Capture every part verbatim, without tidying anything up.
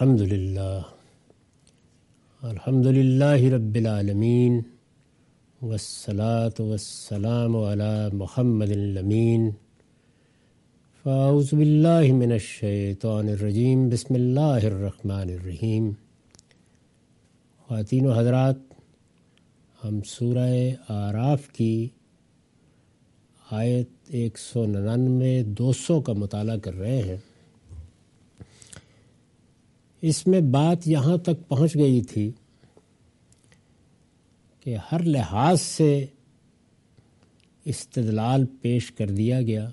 الحمد للہ الحمد للہ رب العالمین والصلاة والسلام علی محمد الامین فاعوذ باللہ من الشیطان الرجیم بسم اللہ الرحمن الرحیم۔ خواتین و حضرات، ہم سورہ اعراف کی آیت ایک سو ننانوے دو سو کا مطالعہ کر رہے ہیں۔ اس میں بات یہاں تک پہنچ گئی تھی کہ ہر لحاظ سے استدلال پیش کر دیا گیا۔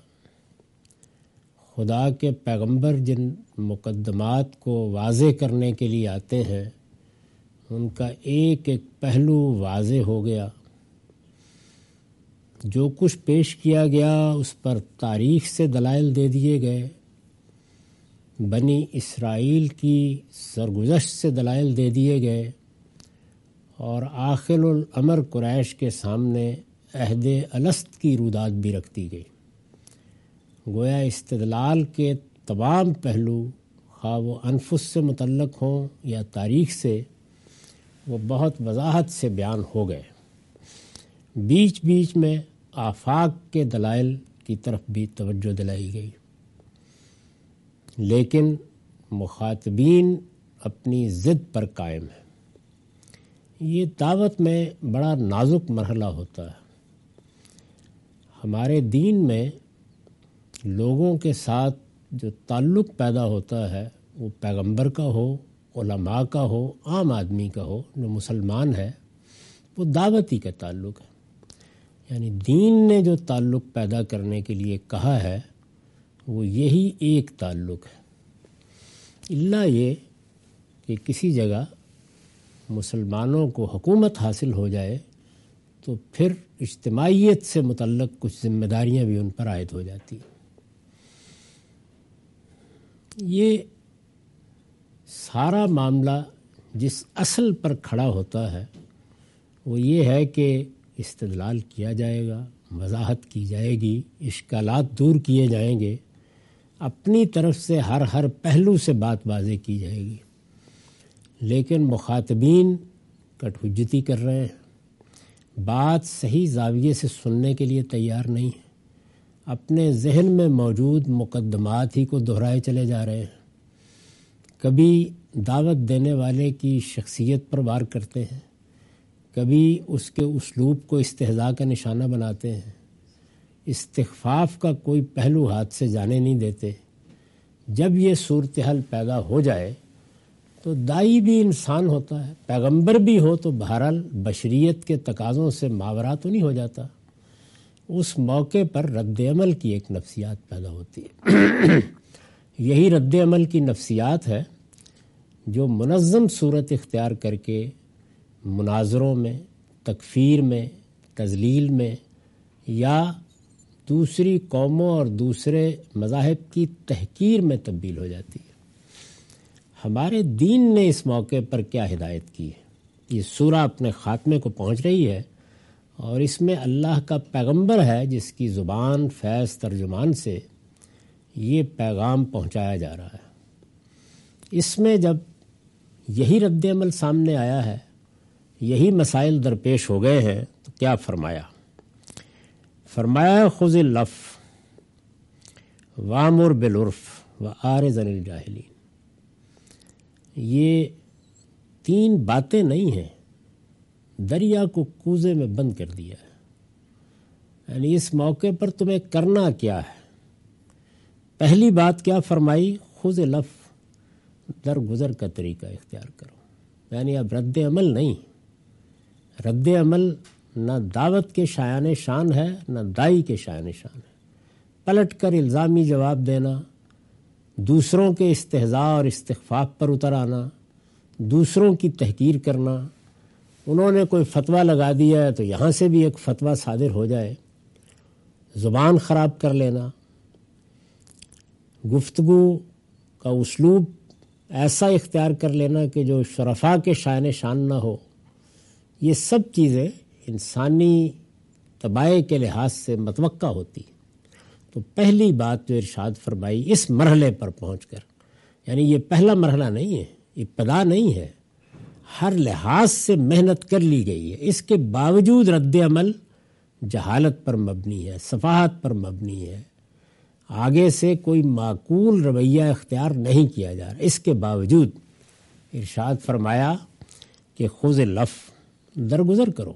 خدا کے پیغمبر جن مقدمات کو واضح کرنے کے لیے آتے ہیں ان کا ایک ایک پہلو واضح ہو گیا۔ جو کچھ پیش کیا گیا اس پر تاریخ سے دلائل دے دیے گئے، بنی اسرائیل کی سرگزشت سے دلائل دے دیے گئے، اور آخر الامر قریش کے سامنے عہد الست کی روداد بھی رکھ دی گئی۔ گویا استدلال کے تمام پہلو، خواہ وہ انفس سے متعلق ہوں یا تاریخ سے، وہ بہت وضاحت سے بیان ہو گئے۔ بیچ بیچ میں آفاق کے دلائل کی طرف بھی توجہ دلائی گئی، لیکن مخاطبین اپنی ضد پر قائم ہیں۔ یہ دعوت میں بڑا نازک مرحلہ ہوتا ہے۔ ہمارے دین میں لوگوں کے ساتھ جو تعلق پیدا ہوتا ہے، وہ پیغمبر کا ہو، علماء کا ہو، عام آدمی کا ہو، جو مسلمان ہے، وہ دعوتی کا تعلق ہے۔ یعنی دین نے جو تعلق پیدا کرنے کے لیے کہا ہے وہ یہی ایک تعلق ہے، الا یہ کہ کسی جگہ مسلمانوں کو حکومت حاصل ہو جائے تو پھر اجتماعیت سے متعلق کچھ ذمہ داریاں بھی ان پر عائد ہو جاتی ہیں۔ یہ سارا معاملہ جس اصل پر کھڑا ہوتا ہے وہ یہ ہے کہ استدلال کیا جائے گا، وضاحت کی جائے گی، اشکالات دور کیے جائیں گے، اپنی طرف سے ہر ہر پہلو سے بات واضح کی جائے گی۔ لیکن مخاطبین کٹ حجتی کر رہے ہیں، بات صحیح زاویے سے سننے کے لیے تیار نہیں ہیں، اپنے ذہن میں موجود مقدمات ہی کو دہرائے چلے جا رہے ہیں۔ کبھی دعوت دینے والے کی شخصیت پر وار کرتے ہیں، کبھی اس کے اسلوب کو استہزاء کا نشانہ بناتے ہیں، استخفاف کا کوئی پہلو ہاتھ سے جانے نہیں دیتے۔ جب یہ صورتحال پیدا ہو جائے تو داعی بھی انسان ہوتا ہے، پیغمبر بھی ہو تو بہرحال بشریت کے تقاضوں سے ماورا تو نہیں ہو جاتا۔ اس موقع پر رد عمل کی ایک نفسیات پیدا ہوتی ہے۔ یہی رد عمل کی نفسیات ہے جو منظم صورت اختیار کر کے مناظروں میں، تکفیر میں، تذلیل میں یا دوسری قوموں اور دوسرے مذاہب کی تحقیر میں تبدیل ہو جاتی ہے۔ ہمارے دین نے اس موقع پر کیا ہدایت کی ہے؟ یہ سورہ اپنے خاتمے کو پہنچ رہی ہے اور اس میں اللہ کا پیغمبر ہے جس کی زبان فیض ترجمان سے یہ پیغام پہنچایا جا رہا ہے۔ اس میں جب یہی رد عمل سامنے آیا ہے، یہی مسائل درپیش ہو گئے ہیں، تو کیا فرمایا؟ فرمایا خذ العفو وامر بالعرف واعرض عن الجاہلین۔ یہ تین باتیں نہیں ہیں، دریا کو کوزے میں بند کر دیا ہے۔ یعنی اس موقع پر تمہیں کرنا کیا ہے؟ پہلی بات کیا فرمائی؟ خذ العفو، درگزر کا طریقہ اختیار کرو۔ یعنی اب رد عمل نہیں، رد عمل نہ دعوت کے شایان شان ہے، نہ دائی کے شایان شان ہے۔ پلٹ کر الزامی جواب دینا، دوسروں کے استہزاء اور استخفاف پر اتر آنا، دوسروں کی تحقیر کرنا، انہوں نے کوئی فتویٰ لگا دیا ہے تو یہاں سے بھی ایک فتویٰ صادر ہو جائے، زبان خراب کر لینا، گفتگو کا اسلوب ایسا اختیار کر لینا کہ جو شرفاء کے شایان شان نہ ہو۔ یہ سب چیزیں انسانی طبائع کے لحاظ سے متوقع ہوتی۔ تو پہلی بات جو ارشاد فرمائی اس مرحلے پر پہنچ کر، یعنی یہ پہلا مرحلہ نہیں ہے، ابتدا نہیں ہے، ہر لحاظ سے محنت کر لی گئی ہے، اس کے باوجود رد عمل جہالت پر مبنی ہے، سفاہت پر مبنی ہے، آگے سے کوئی معقول رویہ اختیار نہیں کیا جا رہا۔ اس کے باوجود ارشاد فرمایا کہ خذ لف، درگزر کرو،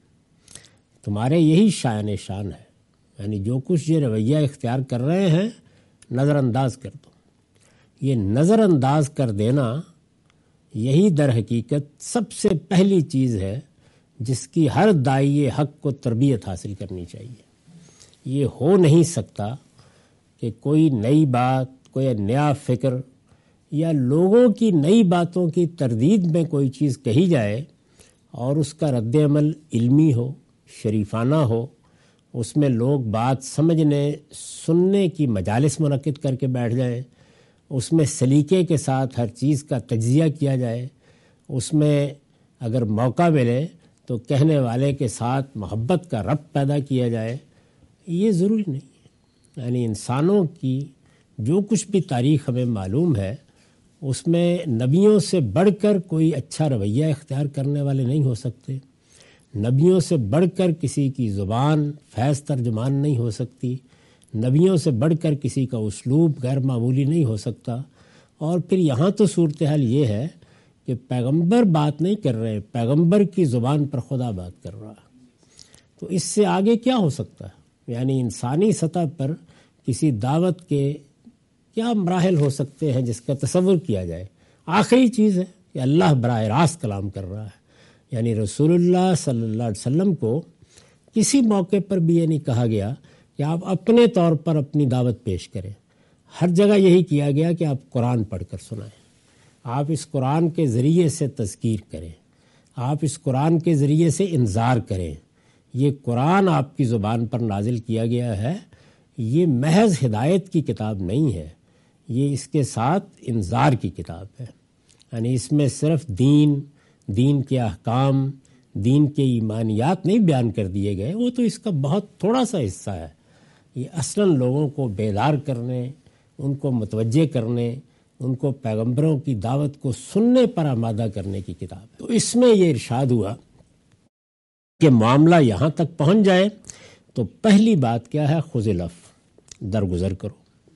تمہارے یہی شان شان ہے، یعنی جو کچھ یہ رویہ اختیار کر رہے ہیں نظر انداز کر دو۔ یہ نظر انداز کر دینا یہی در حقیقت سب سے پہلی چیز ہے جس کی ہر داعی حق کو تربیت حاصل کرنی چاہیے۔ یہ ہو نہیں سکتا کہ کوئی نئی بات، کوئی نیا فکر یا لوگوں کی نئی باتوں کی تردید میں کوئی چیز کہی جائے اور اس کا رد عمل علمی ہو، شریفانہ ہو، اس میں لوگ بات سمجھنے سننے کی مجالس منعقد کر کے بیٹھ جائیں، اس میں سلیقے کے ساتھ ہر چیز کا تجزیہ کیا جائے، اس میں اگر موقع ملے تو کہنے والے کے ساتھ محبت کا ربط پیدا کیا جائے، یہ ضروری نہیں ہے۔ یعنی انسانوں کی جو کچھ بھی تاریخ ہمیں معلوم ہے اس میں نبیوں سے بڑھ کر کوئی اچھا رویہ اختیار کرنے والے نہیں ہو سکتے، نبیوں سے بڑھ کر کسی کی زبان فیض ترجمان نہیں ہو سکتی، نبیوں سے بڑھ کر کسی کا اسلوب غیر معمولی نہیں ہو سکتا۔ اور پھر یہاں تو صورتحال یہ ہے کہ پیغمبر بات نہیں کر رہے، پیغمبر کی زبان پر خدا بات کر رہا، تو اس سے آگے کیا ہو سکتا ہے؟ یعنی انسانی سطح پر کسی دعوت کے کیا مراحل ہو سکتے ہیں جس کا تصور کیا جائے؟ آخری چیز ہے کہ اللہ براہ راست کلام کر رہا ہے، یعنی رسول اللہ صلی اللہ علیہ وسلم کو کسی موقع پر بھی یہ نہیں کہا گیا کہ آپ اپنے طور پر اپنی دعوت پیش کریں، ہر جگہ یہی کیا گیا کہ آپ قرآن پڑھ کر سنائیں، آپ اس قرآن کے ذریعے سے تذکیر کریں، آپ اس قرآن کے ذریعے سے انذار کریں۔ یہ قرآن آپ کی زبان پر نازل کیا گیا ہے، یہ محض ہدایت کی کتاب نہیں ہے، یہ اس کے ساتھ انذار کی کتاب ہے۔ یعنی اس میں صرف دین، دین کے احکام، دین کے ایمانیات نہیں بیان کر دیے گئے، وہ تو اس کا بہت تھوڑا سا حصہ ہے۔ یہ اصلاً لوگوں کو بیدار کرنے، ان کو متوجہ کرنے، ان کو پیغمبروں کی دعوت کو سننے پر آمادہ کرنے کی کتاب ہے۔ تو اس میں یہ ارشاد ہوا کہ معاملہ یہاں تک پہنچ جائے تو پہلی بات کیا ہے؟ خذ لف، درگزر کرو۔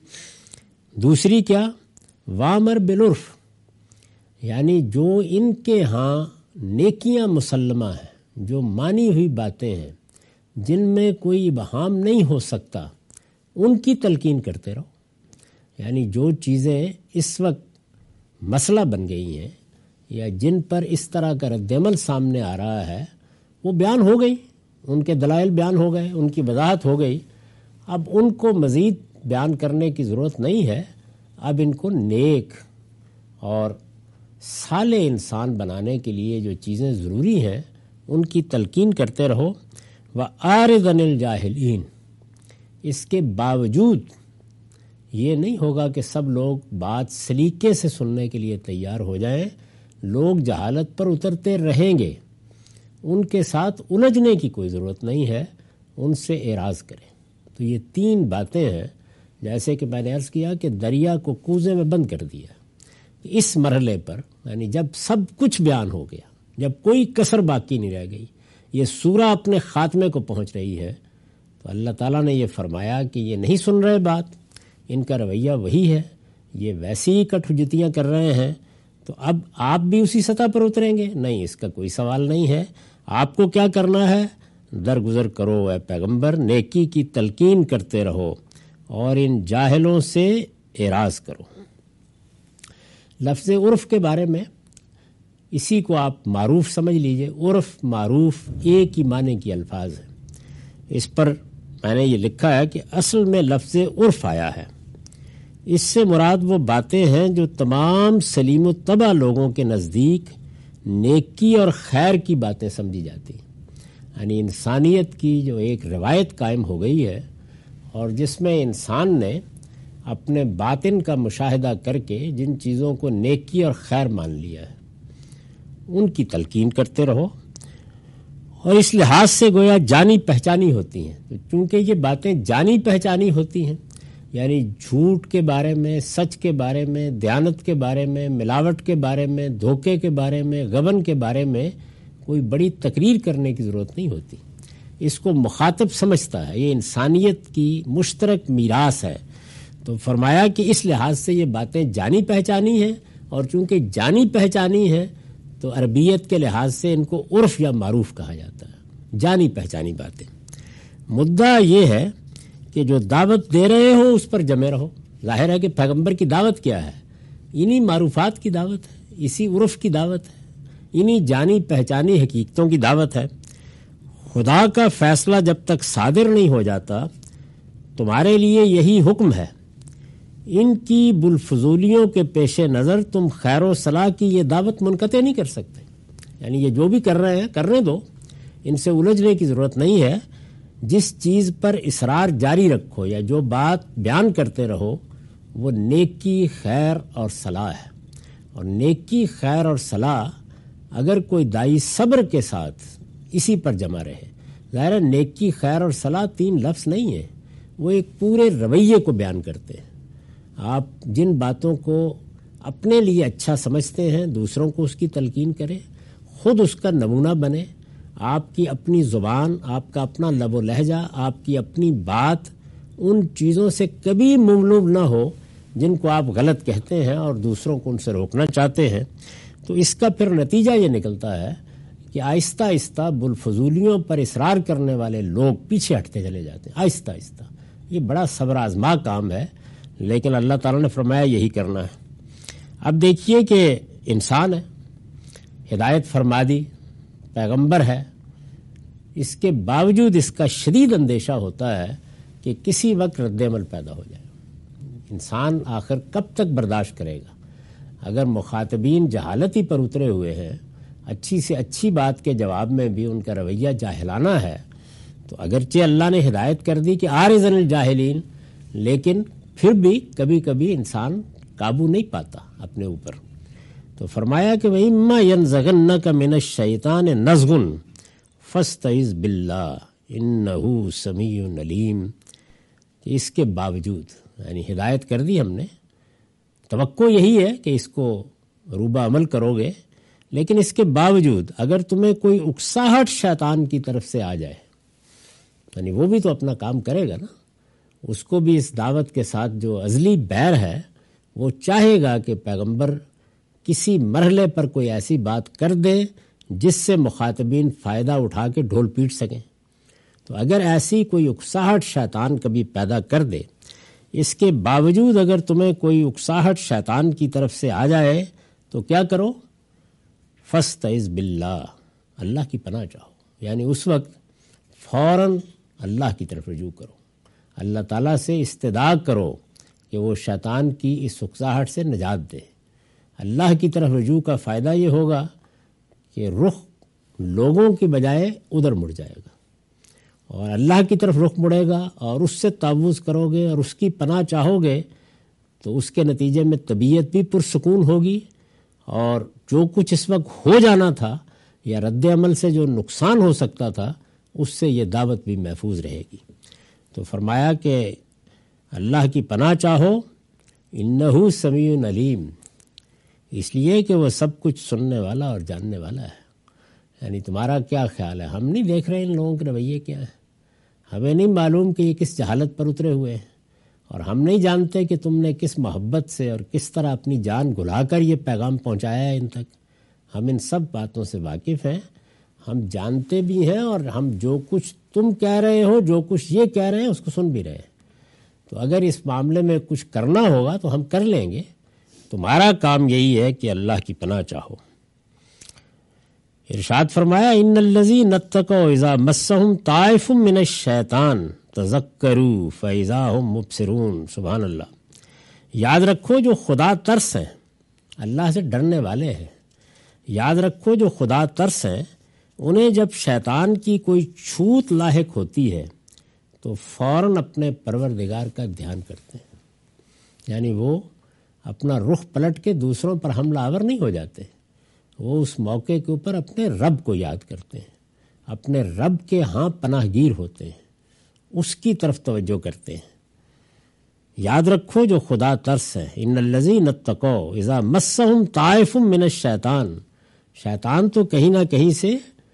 دوسری کیا؟ وامر بالعرف، یعنی جو ان کے ہاں نیکیاں مسلمہ ہیں، جو مانی ہوئی باتیں ہیں، جن میں کوئی ابہام نہیں ہو سکتا، ان کی تلقین کرتے رہو۔ یعنی جو چیزیں اس وقت مسئلہ بن گئی ہیں یا جن پر اس طرح کا رد عمل سامنے آ رہا ہے وہ بیان ہو گئی، ان کے دلائل بیان ہو گئے، ان کی وضاحت ہو گئی، اب ان کو مزید بیان کرنے کی ضرورت نہیں ہے۔ اب ان کو نیک اور صالح انسان بنانے کے لیے جو چیزیں ضروری ہیں ان کی تلقین کرتے رہو۔ وَأَعْرِضْ عَنِ الْجَاهِلِينَ، اس کے باوجود یہ نہیں ہوگا کہ سب لوگ بات سلیقے سے سننے کے لیے تیار ہو جائیں، لوگ جہالت پر اترتے رہیں گے، ان کے ساتھ الجھنے کی کوئی ضرورت نہیں ہے، ان سے اعراض کریں۔ تو یہ تین باتیں ہیں، جیسے کہ میں نے عرض کیا کہ دریا کو کوزے میں بند کر دیا۔ اس مرحلے پر یعنی جب سب کچھ بیان ہو گیا، جب کوئی کسر باقی نہیں رہ گئی، یہ سورہ اپنے خاتمے کو پہنچ رہی ہے، تو اللہ تعالیٰ نے یہ فرمایا کہ یہ نہیں سن رہے بات، ان کا رویہ وہی ہے، یہ ویسی ہی کٹ حجتیاں کر رہے ہیں، تو اب آپ بھی اسی سطح پر اتریں گے؟ نہیں، اس کا کوئی سوال نہیں ہے۔ آپ کو کیا کرنا ہے؟ درگزر کرو اے پیغمبر، نیکی کی تلقین کرتے رہو اور ان جاہلوں سے اعراض کرو۔ لفظ عرف کے بارے میں اسی کو آپ معروف سمجھ لیجئے، عرف معروف ایک ہی معنی کی الفاظ ہیں۔ اس پر میں نے یہ لکھا ہے کہ اصل میں لفظ عرف آیا ہے، اس سے مراد وہ باتیں ہیں جو تمام سلیم و طبع لوگوں کے نزدیک نیکی اور خیر کی باتیں سمجھی جاتی ہیں۔ یعنی انسانیت کی جو ایک روایت قائم ہو گئی ہے اور جس میں انسان نے اپنے باطن کا مشاہدہ کر کے جن چیزوں کو نیکی اور خیر مان لیا ہے ان کی تلقین کرتے رہو، اور اس لحاظ سے گویا جانی پہچانی ہوتی ہیں۔ تو چونکہ یہ باتیں جانی پہچانی ہوتی ہیں یعنی جھوٹ کے بارے میں، سچ کے بارے میں، دیانت کے بارے میں، ملاوٹ کے بارے میں، دھوکے کے بارے میں، غبن کے بارے میں کوئی بڑی تقریر کرنے کی ضرورت نہیں ہوتی. اس کو مخاطب سمجھتا ہے، یہ انسانیت کی مشترک میراث ہے. تو فرمایا کہ اس لحاظ سے یہ باتیں جانی پہچانی ہیں، اور چونکہ جانی پہچانی ہیں تو عربیت کے لحاظ سے ان کو عرف یا معروف کہا جاتا ہے، جانی پہچانی باتیں. مدعا یہ ہے کہ جو دعوت دے رہے ہو اس پر جمے رہو. ظاہر ہے کہ پیغمبر کی دعوت کیا ہے؟ انہی معروفات کی دعوت ہے، اسی عرف کی دعوت ہے، انہی جانی پہچانی حقیقتوں کی دعوت ہے. خدا کا فیصلہ جب تک صادر نہیں ہو جاتا تمہارے لیے یہی حکم ہے. ان کی بالفضولیوں کے پیش نظر تم خیر و صلاح کی یہ دعوت منقطع نہیں کر سکتے. یعنی یہ جو بھی کر رہے ہیں کرنے دو، ان سے الجھنے کی ضرورت نہیں ہے. جس چیز پر اصرار جاری رکھو یا جو بات بیان کرتے رہو وہ نیکی، خیر اور صلاح ہے. اور نیکی، خیر اور صلاح اگر کوئی دائی صبر کے ساتھ اسی پر جمع رہے، ظاہر ہے نیکی، خیر اور صلاح تین لفظ نہیں ہیں، وہ ایک پورے رویے کو بیان کرتے ہیں. آپ جن باتوں کو اپنے لیے اچھا سمجھتے ہیں دوسروں کو اس کی تلقین کریں، خود اس کا نمونہ بنے. آپ کی اپنی زبان، آپ کا اپنا لب و لہجہ، آپ کی اپنی بات ان چیزوں سے کبھی مملوب نہ ہو جن کو آپ غلط کہتے ہیں اور دوسروں کو ان سے روکنا چاہتے ہیں. تو اس کا پھر نتیجہ یہ نکلتا ہے کہ آہستہ آہستہ بالفضولیوں پر اصرار کرنے والے لوگ پیچھے ہٹتے چلے جاتے ہیں آہستہ آہستہ. یہ بڑا صبر آزما کام ہے، لیکن اللہ تعالیٰ نے فرمایا یہی کرنا ہے. اب دیکھیے کہ انسان ہے، ہدایت فرما دی، پیغمبر ہے، اس کے باوجود اس کا شدید اندیشہ ہوتا ہے کہ کسی وقت رد عمل پیدا ہو جائے. انسان آخر کب تک برداشت کرے گا؟ اگر مخاطبین جہالت ہی پر اترے ہوئے ہیں، اچھی سے اچھی بات کے جواب میں بھی ان کا رویہ جاہلانہ ہے، تو اگرچہ اللہ نے ہدایت کر دی کہ آرزن الجاہلین، لیکن پھر بھی کبھی کبھی انسان قابو نہیں پاتا اپنے اوپر. تو فرمایا کہ وَإِمَّا يَنزَغَنَّكَ مِنَ الشَّيْطَانِ نَزْغٌ فَاسْتَعِذْ بِاللَّهِ إِنَّهُ سَمِيعٌ عَلِيمٌ. کہ اس کے باوجود، یعنی ہدایت کر دی ہم نے، توقع یہی ہے کہ اس کو روبہ عمل کرو گے، لیکن اس کے باوجود اگر تمہیں کوئی اکساہٹ شیطان کی طرف سے آ جائے، یعنی وہ بھی تو اپنا کام کرے گا نا، اس کو بھی اس دعوت کے ساتھ جو ازلی بیر ہے وہ چاہے گا کہ پیغمبر کسی مرحلے پر کوئی ایسی بات کر دے جس سے مخاطبین فائدہ اٹھا کے ڈھول پیٹ سکیں. تو اگر ایسی کوئی اکساہٹ شیطان کبھی پیدا کر دے، اس کے باوجود اگر تمہیں کوئی اکساہٹ شیطان کی طرف سے آ جائے تو کیا کرو؟ فاستعذ باللہ، اللہ کی پناہ چاہو. یعنی اس وقت فوراً اللہ کی طرف رجوع کرو، اللہ تعالیٰ سے استدعا کرو کہ وہ شیطان کی اس اکساہٹ سے نجات دے. اللہ کی طرف رجوع کا فائدہ یہ ہوگا کہ رخ لوگوں کی بجائے ادھر مڑ جائے گا، اور اللہ کی طرف رخ مڑے گا اور اس سے تعوذ کرو گے اور اس کی پناہ چاہو گے، تو اس کے نتیجے میں طبیعت بھی پرسکون ہوگی، اور جو کچھ اس وقت ہو جانا تھا یا رد عمل سے جو نقصان ہو سکتا تھا اس سے یہ دعوت بھی محفوظ رہے گی. تو فرمایا کہ اللہ کی پناہ چاہو، انہو سمیع علیم، اس لیے کہ وہ سب کچھ سننے والا اور جاننے والا ہے. یعنی تمہارا کیا خیال ہے؟ ہم نہیں دیکھ رہے ان لوگوں کے رویے کیا ہیں، ہمیں نہیں معلوم کہ یہ کس جہالت پر اترے ہوئے ہیں، اور ہم نہیں جانتے کہ تم نے کس محبت سے اور کس طرح اپنی جان گھلا کر یہ پیغام پہنچایا ہے ان تک. ہم ان سب باتوں سے واقف ہیں، ہم جانتے بھی ہیں، اور ہم جو کچھ تم کہہ رہے ہو، جو کچھ یہ کہہ رہے ہیں اس کو سن بھی رہے ہیں. تو اگر اس معاملے میں کچھ کرنا ہوگا تو ہم کر لیں گے. تمہارا کام یہی ہے کہ اللہ کی پناہ چاہو. ارشاد فرمایا ان الذین اتقوا اذا مسهم طائف من الشیطان تذکروا فاذا هم مبصرون. سبحان اللہ. یاد رکھو جو خدا ترس ہیں، اللہ سے ڈرنے والے ہیں، یاد رکھو جو خدا ترس ہیں، انہیں جب شیطان کی کوئی چھوت لاحق ہوتی ہے تو فوراً اپنے پروردگار کا دھیان کرتے ہیں. یعنی وہ اپنا رخ پلٹ کے دوسروں پر حملہ آور نہیں ہو جاتے، وہ اس موقع کے اوپر اپنے رب کو یاد کرتے ہیں، اپنے رب کے ہاں پناہ گیر ہوتے ہیں، اس کی طرف توجہ کرتے ہیں. یاد رکھو جو خدا ترس ہے، ان الذین اتقوا اذا مسہم طائف من الشیطان، شیطان تو کہیں نہ کہیں سے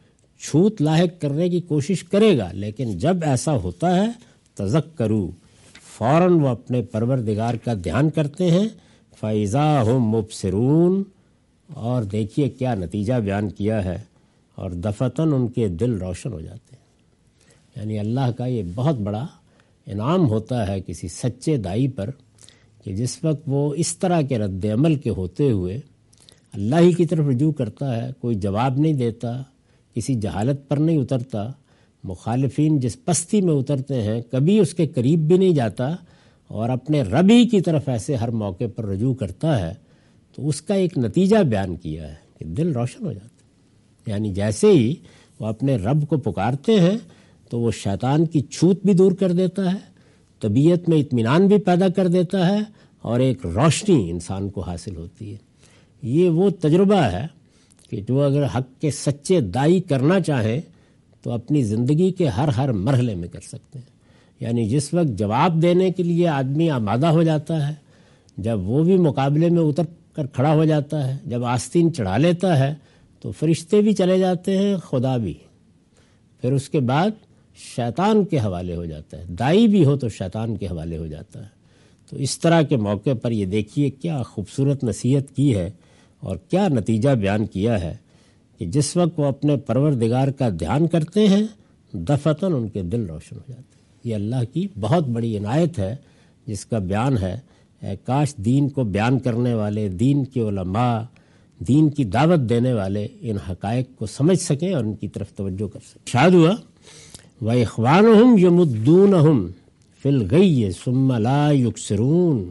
چھوت لاحق کرنے کی کوشش کرے گا، لیکن جب ایسا ہوتا ہے تذکروا، فوراً وہ اپنے پروردگار کا دھیان کرتے ہیں، فَإِذَا هُمْ مُبْصِرُونَ، اور دیکھیے کیا نتیجہ بیان کیا ہے، اور دفتن ان کے دل روشن ہو جاتے ہیں۔ یعنی اللہ کا یہ بہت بڑا انعام ہوتا ہے کسی سچے دائی پر کہ جس وقت وہ اس طرح کے رد عمل کے ہوتے ہوئے اللہ ہی کی طرف رجوع کرتا ہے، کوئی جواب نہیں دیتا، کسی جہالت پر نہیں اترتا، مخالفین جس پستی میں اترتے ہیں کبھی اس کے قریب بھی نہیں جاتا، اور اپنے رب ہی کی طرف ایسے ہر موقع پر رجوع کرتا ہے، تو اس کا ایک نتیجہ بیان کیا ہے کہ دل روشن ہو جاتا ہے۔ یعنی جیسے ہی وہ اپنے رب کو پکارتے ہیں تو وہ شیطان کی چھوت بھی دور کر دیتا ہے، طبیعت میں اطمینان بھی پیدا کر دیتا ہے، اور ایک روشنی انسان کو حاصل ہوتی ہے۔ یہ وہ تجربہ ہے کہ جو اگر حق کے سچے دائی کرنا چاہیں تو اپنی زندگی کے ہر ہر مرحلے میں کر سکتے ہیں۔ یعنی جس وقت جواب دینے کے لیے آدمی آمادہ ہو جاتا ہے، جب وہ بھی مقابلے میں اتر کر کھڑا ہو جاتا ہے، جب آستین چڑھا لیتا ہے تو فرشتے بھی چلے جاتے ہیں، خدا بھی، پھر اس کے بعد شیطان کے حوالے ہو جاتا ہے، دائی بھی ہو تو شیطان کے حوالے ہو جاتا ہے۔ تو اس طرح کے موقع پر یہ دیکھیے کیا خوبصورت نصیحت کی ہے اور کیا نتیجہ بیان کیا ہے کہ جس وقت وہ اپنے پروردگار کا دھیان کرتے ہیں دفتن ان کے دل روشن ہو جاتے ہیں۔ یہ اللہ کی بہت بڑی عنایت ہے جس کا بیان ہے۔ اے کاش دین کو بیان کرنے والے، دین کے علماء، دین کی دعوت دینے والے ان حقائق کو سمجھ سکیں اور ان کی طرف توجہ کر سکیں۔ ارشاد ہوا وَإِخْوَانُهُمْ يَمُدُّونَهُمْ فِي الْغَيِّ ثُمَّ لَا يُكْسِرُونَ،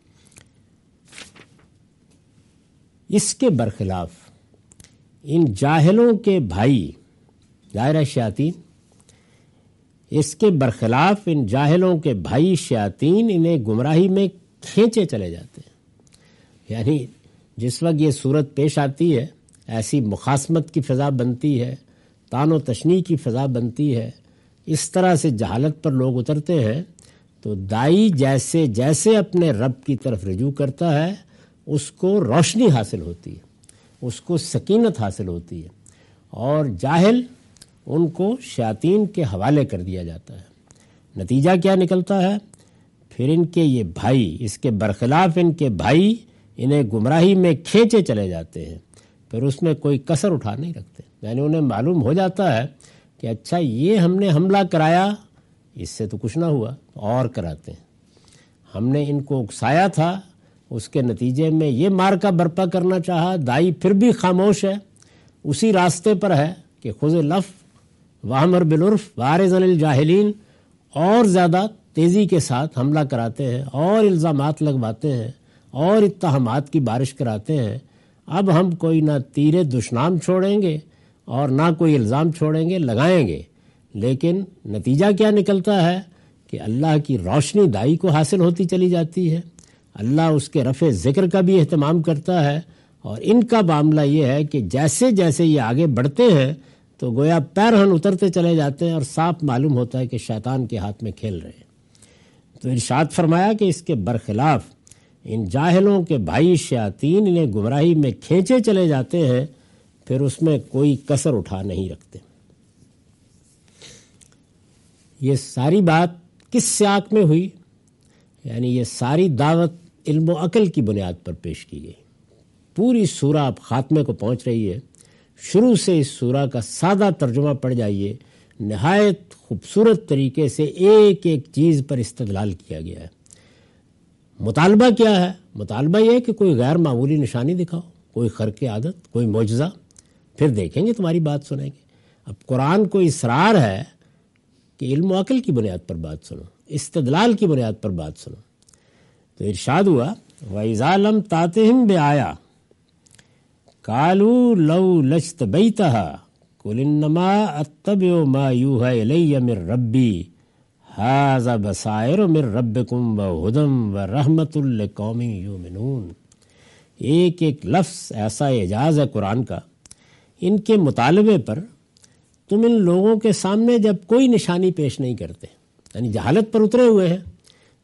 اس کے برخلاف ان جاہلوں کے بھائی، ظاہر شیاطین، اس کے برخلاف ان جاہلوں کے بھائی شیاطین انہیں گمراہی میں کھینچے چلے جاتے ہیں۔ یعنی جس وقت یہ صورت پیش آتی ہے، ایسی مخاصمت کی فضا بنتی ہے، طعن و تشنیع کی فضا بنتی ہے، اس طرح سے جہالت پر لوگ اترتے ہیں، تو دائی جیسے جیسے اپنے رب کی طرف رجوع کرتا ہے اس کو روشنی حاصل ہوتی ہے، اس کو سکینت حاصل ہوتی ہے، اور جاہل ان کو شیاطین کے حوالے کر دیا جاتا ہے۔ نتیجہ کیا نکلتا ہے؟ پھر ان کے یہ بھائی، اس کے برخلاف ان کے بھائی انہیں گمراہی میں کھینچے چلے جاتے ہیں، پھر اس میں کوئی کسر اٹھا نہیں رکھتے۔ یعنی انہیں معلوم ہو جاتا ہے کہ اچھا یہ ہم نے حملہ کرایا، اس سے تو کچھ نہ ہوا، اور کراتے ہیں، ہم نے ان کو اکسایا تھا، اس کے نتیجے میں یہ مارکا برپا کرنا چاہا، دائی پھر بھی خاموش ہے، اسی راستے پر ہے کہ خذ العفو وامر بالعرف واعرض عن الجاہلین، اور زیادہ تیزی کے ساتھ حملہ کراتے ہیں، اور الزامات لگواتے ہیں، اور اتہامات کی بارش کراتے ہیں۔ اب ہم کوئی نہ تیر دشنام چھوڑیں گے اور نہ کوئی الزام چھوڑیں گے، لگائیں گے، لیکن نتیجہ کیا نکلتا ہے کہ اللہ کی روشنی دائی کو حاصل ہوتی چلی جاتی ہے، اللہ اس کے رفع ذکر کا بھی اہتمام کرتا ہے، اور ان کا معاملہ یہ ہے کہ جیسے جیسے یہ آگے بڑھتے ہیں تو گویا پیرہن اترتے چلے جاتے ہیں، اور صاف معلوم ہوتا ہے کہ شیطان کے ہاتھ میں کھیل رہے ہیں۔ تو ارشاد فرمایا کہ اس کے برخلاف ان جاہلوں کے بھائی شیاطین انہیں گمراہی میں کھینچے چلے جاتے ہیں، پھر اس میں کوئی کسر اٹھا نہیں رکھتے۔ یہ ساری بات کس سیاق میں ہوئی؟ یعنی یہ ساری دعوت علم و عقل کی بنیاد پر پیش کی گئی۔ پوری سورہ اب خاتمے کو پہنچ رہی ہے، شروع سے اس سورہ کا سادہ ترجمہ پڑھ جائیے، نہایت خوبصورت طریقے سے ایک ایک چیز پر استدلال کیا گیا ہے۔ مطالبہ کیا ہے؟ مطالبہ یہ ہے کہ کوئی غیر معمولی نشانی دکھاؤ، کوئی خرق عادت، کوئی معجزہ، پھر دیکھیں گے تمہاری بات سنیں گے۔ اب قرآن کو اصرار ہے کہ علم و عقل کی بنیاد پر بات سنو، استدلال کی بنیاد پر بات سنو۔ تو ارشاد ہوا وَإِذَا لَمْ تَأْتِهِمْ بِآيَةٍ قَالُوا لَوْ لَاجْتَبَيْتَهَا قُلْ إِنَّمَا أَتَّبِعُ مَا يُوحَىٰ إِلَيَّ مِن رَّبِّي هَٰذَا بَصَائِرُ مِن رَّبِّكُمْ وَهُدًى وَرَحْمَةٌ لِّقَوْمٍ يُؤْمِنُونَ۔ ایک ایک لفظ ایسا اعجاز ہے قرآن کا، ان کے مطالبے پر تم ان لوگوں کے سامنے جب کوئی نشانی پیش نہیں کرتے، یعنی جہالت پر اترے ہوئے ہیں،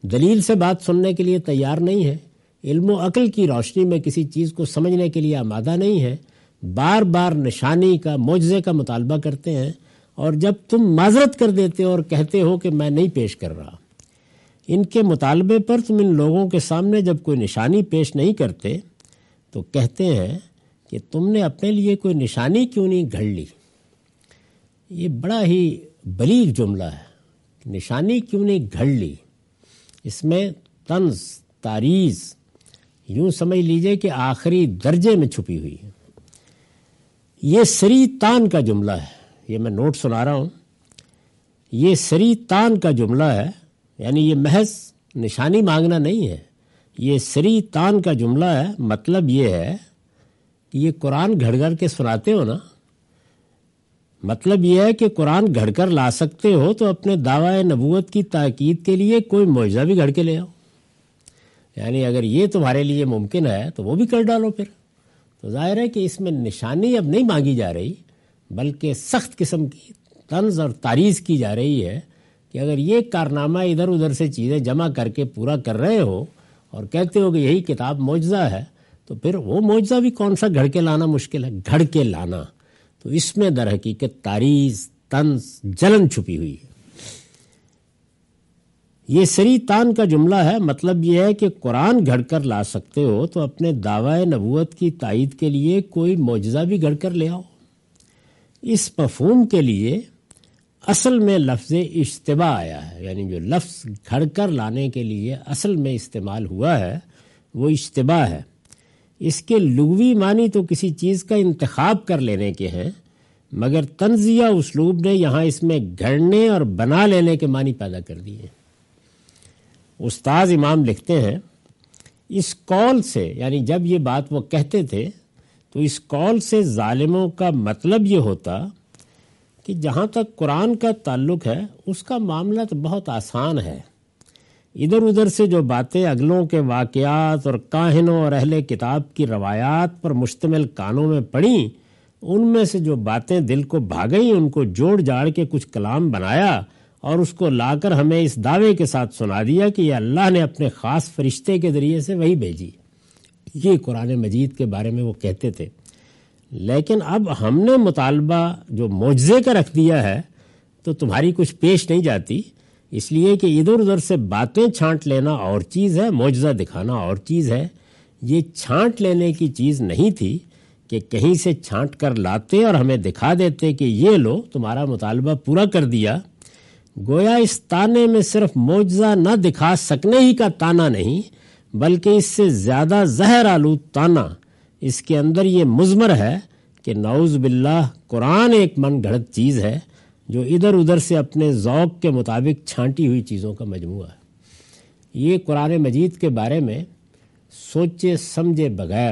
دلیل سے بات سننے کے لیے تیار نہیں ہے، علم و عقل کی روشنی میں کسی چیز کو سمجھنے کے لیے آمادہ نہیں ہے، بار بار نشانی کا، معجزے کا مطالبہ کرتے ہیں، اور جب تم معذرت کر دیتے ہو اور کہتے ہو کہ میں نہیں پیش کر رہا، ان کے مطالبے پر تم ان لوگوں کے سامنے جب کوئی نشانی پیش نہیں کرتے تو کہتے ہیں کہ تم نے اپنے لیے کوئی نشانی کیوں نہیں گھڑ لی۔ یہ بڑا ہی بلیغ جملہ ہے، نشانی کیوں نہیں گھڑ لی۔ اس میں طنز، تعریض، یوں سمجھ لیجئے کہ آخری درجے میں چھپی ہوئی ہے۔ یہ سری تان کا جملہ ہے، یہ میں نوٹ سنا رہا ہوں، یہ سری تان کا جملہ ہے، یعنی یہ محض نشانی مانگنا نہیں ہے، یہ سری تان کا جملہ ہے۔ مطلب یہ ہے کہ یہ قرآن گھڑ گھڑ کے سناتے ہو نا، مطلب یہ ہے کہ قرآن گھڑ کر لا سکتے ہو تو اپنے دعوی نبوت کی تاکید کے لیے کوئی معجزہ بھی گھڑ کے لے آؤ، یعنی اگر یہ تمہارے لیے ممکن ہے تو وہ بھی کر ڈالو پھر۔ تو ظاہر ہے کہ اس میں نشانی اب نہیں مانگی جا رہی، بلکہ سخت قسم کی طنز اور تعریض کی جا رہی ہے کہ اگر یہ کارنامہ ادھر ادھر سے چیزیں جمع کر کے پورا کر رہے ہو اور کہتے ہو کہ یہی کتاب معجزہ ہے، تو پھر وہ معجزہ بھی کون سا گھڑ کے لانا مشکل ہے، گھڑ کے لانا۔ تو اس میں در حقیقت تعریض، طنز، جلن چھپی ہوئی ہے۔ یہ سری تان کا جملہ ہے، مطلب یہ ہے کہ قرآن گھڑ کر لا سکتے ہو تو اپنے دعوی نبوت کی تائید کے لیے کوئی معجزہ بھی گھڑ کر لے آؤ۔ اس مفہوم کے لیے اصل میں لفظ اشتباہ آیا ہے، یعنی جو لفظ گھڑ کر لانے کے لیے اصل میں استعمال ہوا ہے وہ اشتباہ ہے۔ اس کے لغوی معنی تو کسی چیز کا انتخاب کر لینے کے ہیں، مگر طنزیہ اسلوب نے یہاں اس میں گھڑنے اور بنا لینے کے معنی پیدا کر دیے۔ استاذ امام لکھتے ہیں، اس قول سے، یعنی جب یہ بات وہ کہتے تھے تو اس قول سے ظالموں کا مطلب یہ ہوتا کہ جہاں تک قرآن کا تعلق ہے اس کا معاملہ تو بہت آسان ہے، ادھر ادھر سے جو باتیں اگلوں کے واقعات اور کاہنوں اور اہل کتاب کی روایات پر مشتمل کانوں میں پڑیں، ان میں سے جو باتیں دل کو بھاگئیں ان کو جوڑ جاڑ کے کچھ کلام بنایا اور اس کو لا کر ہمیں اس دعوے کے ساتھ سنا دیا کہ یہ اللہ نے اپنے خاص فرشتے کے ذریعے سے وہی بھیجی۔ یہ قرآن مجید کے بارے میں وہ کہتے تھے۔ لیکن اب ہم نے مطالبہ جو معجزے کا رکھ دیا ہے تو تمہاری کچھ پیش نہیں جاتی، اس لیے کہ ادھر ادھر سے باتیں چھانٹ لینا اور چیز ہے، معجزہ دکھانا اور چیز ہے۔ یہ چھانٹ لینے کی چیز نہیں تھی کہ کہیں سے چھانٹ کر لاتے اور ہمیں دکھا دیتے کہ یہ لو تمہارا مطالبہ پورا کر دیا۔ گویا اس تانے میں صرف معجزہ نہ دکھا سکنے ہی کا تانا نہیں، بلکہ اس سے زیادہ زہر آلود تانا اس کے اندر یہ مضمر ہے کہ نعوذ باللہ قرآن ایک من گھڑت چیز ہے جو ادھر ادھر سے اپنے ذوق کے مطابق چھانٹی ہوئی چیزوں کا مجموعہ ہے۔ یہ قرآن مجید کے بارے میں سوچے سمجھے بغیر،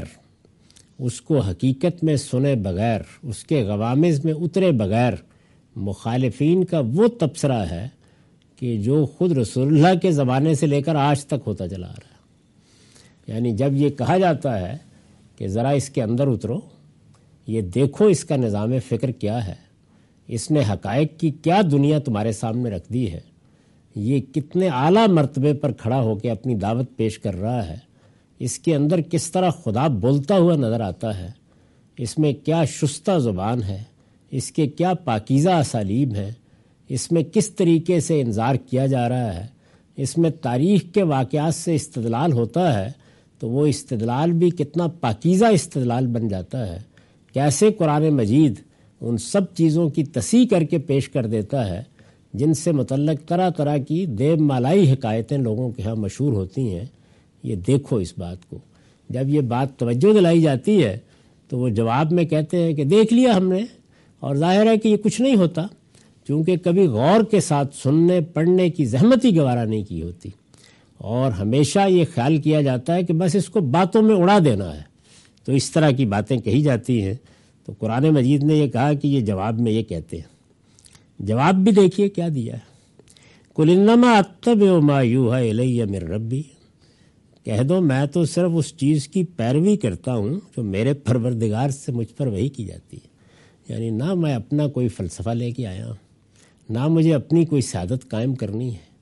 اس کو حقیقت میں سنے بغیر، اس کے غوامض میں اترے بغیر مخالفین کا وہ تبصرہ ہے کہ جو خود رسول اللہ کے زمانے سے لے کر آج تک ہوتا چلا آ رہا ہے۔ یعنی جب یہ کہا جاتا ہے کہ ذرا اس کے اندر اترو، یہ دیکھو اس کا نظام فکر کیا ہے، اس نے حقائق کی کیا دنیا تمہارے سامنے رکھ دی ہے، یہ کتنے اعلیٰ مرتبے پر کھڑا ہو کے اپنی دعوت پیش کر رہا ہے، اس کے اندر کس طرح خدا بولتا ہوا نظر آتا ہے، اس میں کیا شستہ زبان ہے، اس کے کیا پاکیزہ اسالیب ہیں، اس میں کس طریقے سے انذار کیا جا رہا ہے، اس میں تاریخ کے واقعات سے استدلال ہوتا ہے تو وہ استدلال بھی کتنا پاکیزہ استدلال بن جاتا ہے، کیسے قرآن مجید ان سب چیزوں کی تصحیح کر کے پیش کر دیتا ہے جن سے متعلق طرح طرح کی دیو مالائی حکایتیں لوگوں کے ہاں مشہور ہوتی ہیں۔ یہ دیکھو اس بات کو، جب یہ بات توجہ دلائی جاتی ہے تو وہ جواب میں کہتے ہیں کہ دیکھ لیا ہم نے، اور ظاہر ہے کہ یہ کچھ نہیں ہوتا چونکہ کبھی غور کے ساتھ سننے پڑھنے کی زحمت ہی گوارا نہیں کی ہوتی، اور ہمیشہ یہ خیال کیا جاتا ہے کہ بس اس کو باتوں میں اڑا دینا ہے، تو اس طرح کی باتیں کہی جاتی ہیں۔ تو قرآن مجید نے یہ کہا کہ یہ جواب میں یہ کہتے ہیں، جواب بھی دیکھیے کیا دیا ہے، قُلْ إِنَّمَا أَتَّبِعُ مَا يُوحَىٰ إِلَيَّ مِن رَبِّي، کہہ دو میں تو صرف اس چیز کی پیروی کرتا ہوں جو میرے پروردگار سے مجھ پر وحی کی جاتی ہے۔ یعنی نہ میں اپنا کوئی فلسفہ لے کے آیا ہوں، نہ مجھے اپنی کوئی سعادت قائم کرنی ہے،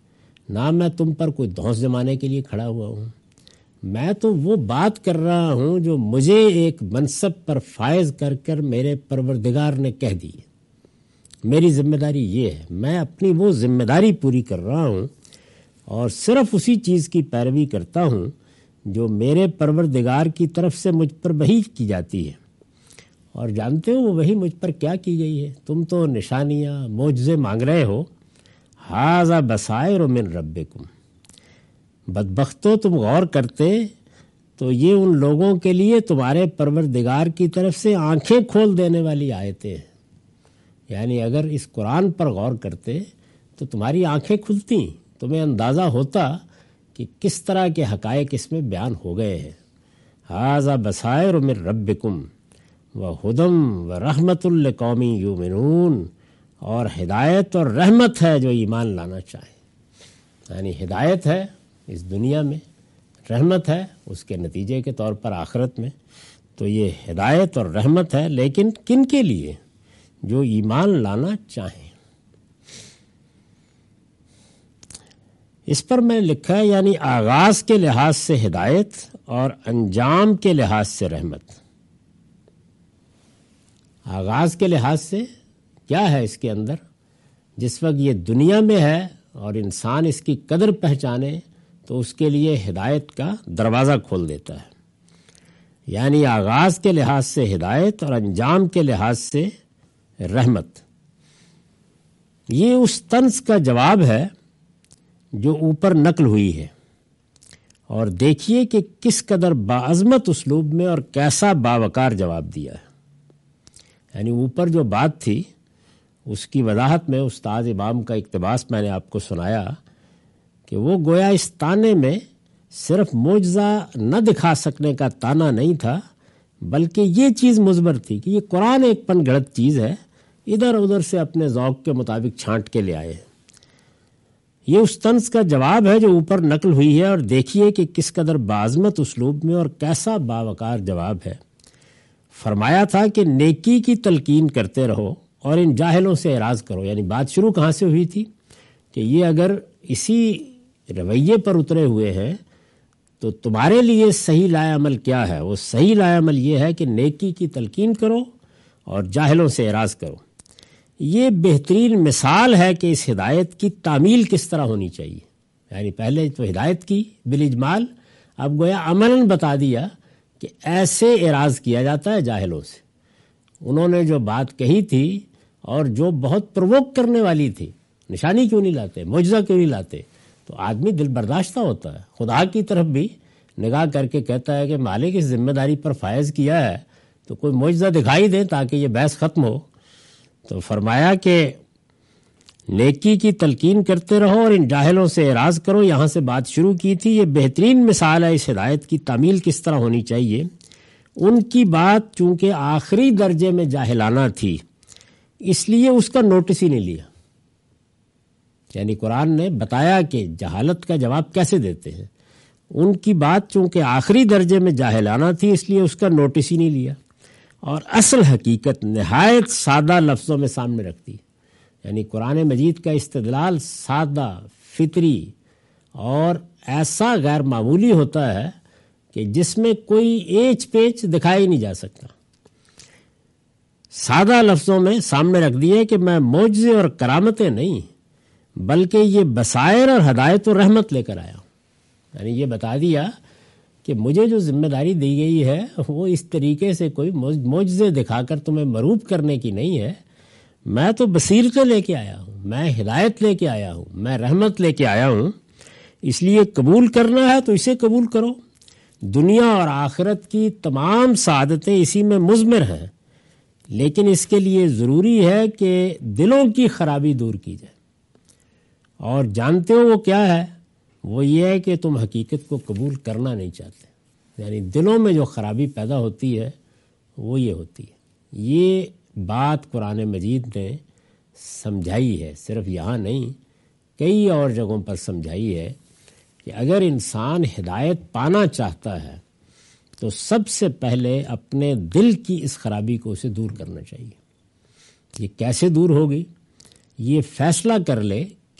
نہ میں تم پر کوئی دھونس جمانے کے لیے کھڑا ہوا ہوں، میں تو وہ بات کر رہا ہوں جو مجھے ایک منصب پر فائز کر کر میرے پروردگار نے کہہ دی۔ میری ذمہ داری یہ ہے، میں اپنی وہ ذمہ داری پوری کر رہا ہوں اور صرف اسی چیز کی پیروی کرتا ہوں جو میرے پروردگار کی طرف سے مجھ پر وحی کی جاتی ہے۔ اور جانتے ہو وہ وحی مجھ پر کیا کی گئی ہے؟ تم تو نشانیاں، معجزے مانگ رہے ہو۔ ھذا بصائر من ربکم، بدبختو تم غور کرتے تو یہ ان لوگوں کے لیے تمہارے پروردگار کی طرف سے آنکھیں کھول دینے والی آیتیں ہیں۔ یعنی اگر اس قرآن پر غور کرتے تو تمہاری آنکھیں کھلتی، تمہیں اندازہ ہوتا کہ کس طرح کے حقائق اس میں بیان ہو گئے ہیں۔ ھذا بصائر من ربکم وہدی ورحمۃ لقوم یؤمنون، اور ہدایت اور رحمت ہے جو ایمان لانا چاہیں۔ یعنی ہدایت ہے اس دنیا میں، رحمت ہے اس کے نتیجے کے طور پر آخرت میں۔ تو یہ ہدایت اور رحمت ہے، لیکن کن کے لیے؟ جو ایمان لانا چاہیں۔ اس پر میں نے لکھا ہے یعنی آغاز کے لحاظ سے ہدایت اور انجام کے لحاظ سے رحمت۔ آغاز کے لحاظ سے کیا ہے اس کے اندر؟ جس وقت یہ دنیا میں ہے اور انسان اس کی قدر پہچانے تو اس کے لیے ہدایت کا دروازہ کھول دیتا ہے۔ یعنی آغاز کے لحاظ سے ہدایت اور انجام کے لحاظ سے رحمت۔ یہ اس طنز کا جواب ہے جو اوپر نقل ہوئی ہے، اور دیکھیے کہ کس قدر باعظمت اسلوب میں اور کیسا باوقار جواب دیا ہے۔ یعنی اوپر جو بات تھی اس کی وضاحت میں استاد امام کا اقتباس میں نے آپ کو سنایا کہ وہ گویا اس تانے میں صرف معجزہ نہ دکھا سکنے کا تانا نہیں تھا، بلکہ یہ چیز مضمر تھی کہ یہ قرآن ایک پن گھڑت چیز ہے، ادھر ادھر سے اپنے ذوق کے مطابق چھانٹ کے لے آئے۔ یہ اس طنز کا جواب ہے جو اوپر نقل ہوئی ہے، اور دیکھیے کہ کس قدر باعظمت اسلوب میں اور کیسا باوقار جواب ہے۔ فرمایا تھا کہ نیکی کی تلقین کرتے رہو اور ان جاہلوں سے اعراض کرو۔ یعنی بات شروع کہاں سے ہوئی تھی کہ یہ اگر اسی رویے پر اترے ہوئے ہیں تو تمہارے لیے صحیح لائے عمل کیا ہے؟ وہ صحیح لائے عمل یہ ہے کہ نیکی کی تلقین کرو اور جاہلوں سے اعراض کرو۔ یہ بہترین مثال ہے کہ اس ہدایت کی تعمیل کس طرح ہونی چاہیے۔ یعنی پہلے تو ہدایت کی بالاجمال، اب گویا عملاً بتا دیا کہ ایسے اعراض کیا جاتا ہے جاہلوں سے۔ انہوں نے جو بات کہی تھی اور جو بہت پرووک کرنے والی تھی، نشانی کیوں نہیں لاتے، معجزہ کیوں نہیں لاتے، تو آدمی دل برداشتہ ہوتا ہے، خدا کی طرف بھی نگاہ کر کے کہتا ہے کہ مالک اس ذمہ داری پر فائز کیا ہے تو کوئی معجزہ دکھائی دیں تاکہ یہ بحث ختم ہو۔ تو فرمایا کہ نیکی کی تلقین کرتے رہو اور ان جاہلوں سے اعراض کرو۔ یہاں سے بات شروع کی تھی، یہ بہترین مثال ہے اس ہدایت کی تعمیل کس طرح ہونی چاہیے۔ ان کی بات چونکہ آخری درجے میں جاہلانہ تھی اس لیے اس کا نوٹس ہی نہیں لیا۔ یعنی قرآن نے بتایا کہ جہالت کا جواب کیسے دیتے ہیں۔ ان کی بات چونکہ آخری درجے میں جاہلانہ تھی اس لیے اس کا نوٹس ہی نہیں لیا، اور اصل حقیقت نہایت سادہ لفظوں میں سامنے رکھتی۔ یعنی قرآن مجید کا استدلال سادہ، فطری اور ایسا غیر معمولی ہوتا ہے کہ جس میں کوئی ایچ پیچ دکھائی نہیں جا سکتا۔ سادہ لفظوں میں سامنے رکھ دیے کہ میں معجزے اور کرامتیں نہیں بلکہ یہ بصائر اور ہدایت و رحمت لے کر آیا ہوں۔ یعنی یہ بتا دیا کہ مجھے جو ذمہ داری دی گئی ہے وہ اس طریقے سے کوئی معجزے دکھا کر تمہیں مروب کرنے کی نہیں ہے، میں تو بصیرتیں لے کے آیا ہوں، میں ہدایت لے کے آیا ہوں، میں رحمت لے کے آیا ہوں۔ اس لیے قبول کرنا ہے تو اسے قبول کرو۔ دنیا اور آخرت کی تمام سعادتیں اسی میں مضمر ہیں، لیکن اس کے لیے ضروری ہے کہ دلوں کی خرابی دور کی جائے۔ اور جانتے ہو وہ کیا ہے؟ وہ یہ ہے کہ تم حقیقت کو قبول کرنا نہیں چاہتے۔ یعنی دلوں میں جو خرابی پیدا ہوتی ہے وہ یہ ہوتی ہے۔ یہ بات قرآن مجید نے سمجھائی ہے، صرف یہاں نہیں کئی اور جگہوں پر سمجھائی ہے کہ اگر انسان ہدایت پانا چاہتا ہے تو سب سے پہلے اپنے دل کی اس خرابی کو اسے دور کرنا چاہیے۔ یہ کیسے دور ہوگی؟ یہ فیصلہ کر لے کہ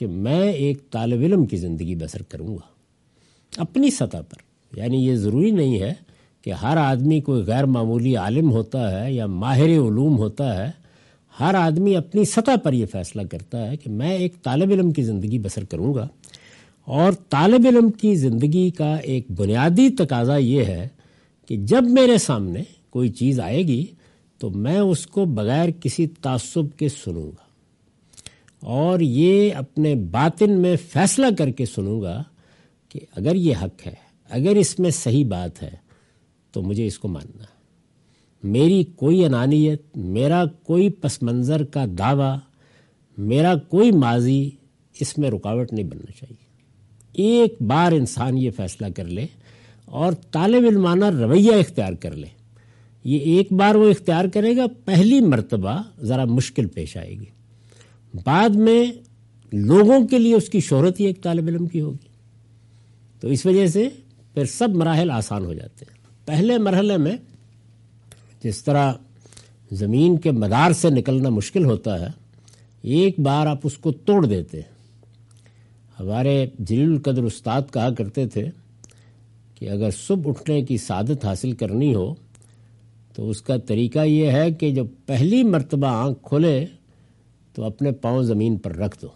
کہ میں ایک طالب علم کی زندگی بسر کروں گا اپنی سطح پر۔ یعنی یہ ضروری نہیں ہے کہ ہر آدمی کوئی غیر معمولی عالم ہوتا ہے یا ماہر علوم ہوتا ہے، ہر آدمی اپنی سطح پر یہ فیصلہ کرتا ہے کہ میں ایک طالب علم کی زندگی بسر کروں گا۔ اور طالب علم کی زندگی کا ایک بنیادی تقاضا یہ ہے کہ جب میرے سامنے کوئی چیز آئے گی تو میں اس کو بغیر کسی تعصب کے سنوں گا، اور یہ اپنے باطن میں فیصلہ کر کے سنوں گا کہ اگر یہ حق ہے، اگر اس میں صحیح بات ہے تو مجھے اس کو ماننا ہے۔ میری کوئی انانیت، میرا کوئی پس منظر کا دعویٰ، میرا کوئی ماضی اس میں رکاوٹ نہیں بننا چاہیے۔ ایک بار انسان یہ فیصلہ کر لے اور طالب علمانہ رویہ اختیار کر لے، یہ ایک بار وہ اختیار کرے گا، پہلی مرتبہ ذرا مشکل پیش آئے گی، بعد میں لوگوں کے لیے اس کی شہرت ہی ایک طالب علم کی ہوگی۔ تو اس وجہ سے پھر سب مراحل آسان ہو جاتے ہیں۔ پہلے مرحلے میں جس طرح زمین کے مدار سے نکلنا مشکل ہوتا ہے، ایک بار آپ اس کو توڑ دیتے ہیں۔ ہمارے جلیل القدر استاد کہا کرتے تھے کہ اگر صبح اٹھنے کی سعادت حاصل کرنی ہو تو اس کا طریقہ یہ ہے کہ جب پہلی مرتبہ آنکھ کھولے تو اپنے پاؤں زمین پر رکھ دو۔